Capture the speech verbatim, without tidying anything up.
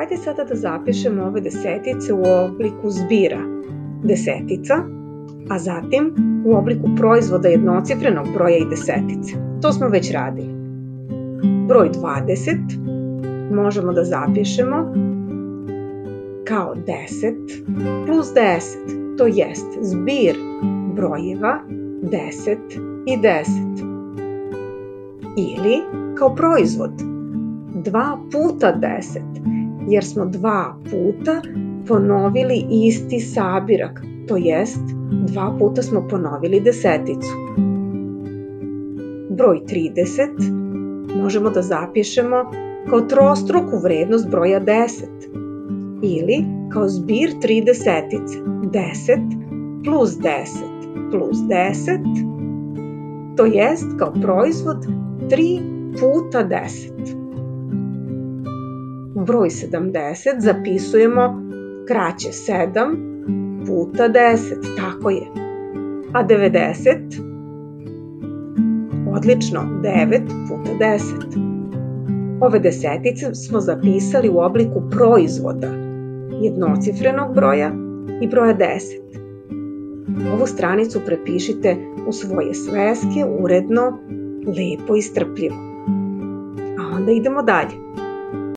Hajde sada da zapišemo ove desetice u obliku zbira desetica, a zatim u obliku proizvoda jednocifrenog broja i desetice. To smo već radili. Broj dvadeset možemo da zapišemo kao deset plus deset, to jest zbir brojeva deset i deset. Ili kao proizvod dva puta deset, jer smo dva puta ponovili isti sabirak, to jest dva puta smo ponovili deseticu. Broj trideset možemo da zapišemo kao trostruku vrednost broja deset ili kao zbir tri desetice, deset plus deset plus deset, to jest kao proizvod tri puta deset. Broj sedamdeset zapisujemo kraće sedam puta deset, tako je. A devedeset? Odlično, devet puta deset. Ove desetice smo zapisali u obliku proizvoda jednocifrenog broja i broja deset. Ovu stranicu prepišite u svoje sveske, uredno, lepo i strpljivo. A onda idemo dalje.